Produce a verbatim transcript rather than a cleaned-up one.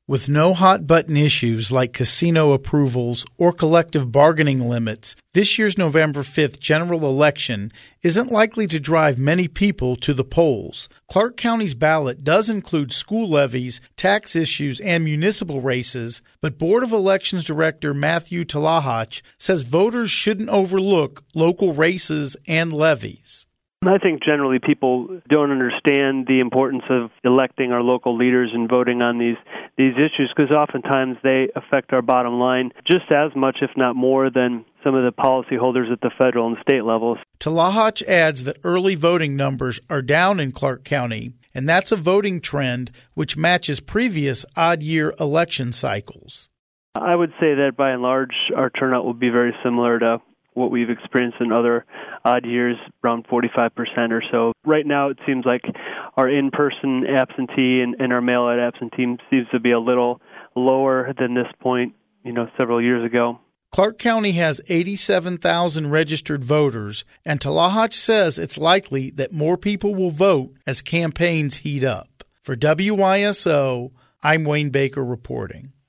With no hot-button issues like casino approvals or collective bargaining limits, this year's November fifth general election isn't likely to drive many people to the polls. Clark County's ballot does include school levies, tax issues, and municipal races, but Board of Elections Director Matthew Talahach says voters shouldn't overlook local races and levies. I think generally people don't understand the importance of electing our local leaders and voting on these these issues because oftentimes they affect our bottom line just as much, if not more, than some of the policyholders at the federal and state levels. Talahach adds that early voting numbers are down in Clark County, and that's a voting trend which matches previous odd-year election cycles. I would say that by and large our turnout will be very similar to what we've experienced in other odd years, around forty-five percent or so. Right now it seems like our in-person absentee and, and our mail-out absentee seems to be a little lower than this point, you know, several years ago. Clark County has eighty-seven thousand registered voters, and Talahach says it's likely that more people will vote as campaigns heat up. For W Y S O, I'm Wayne Baker reporting.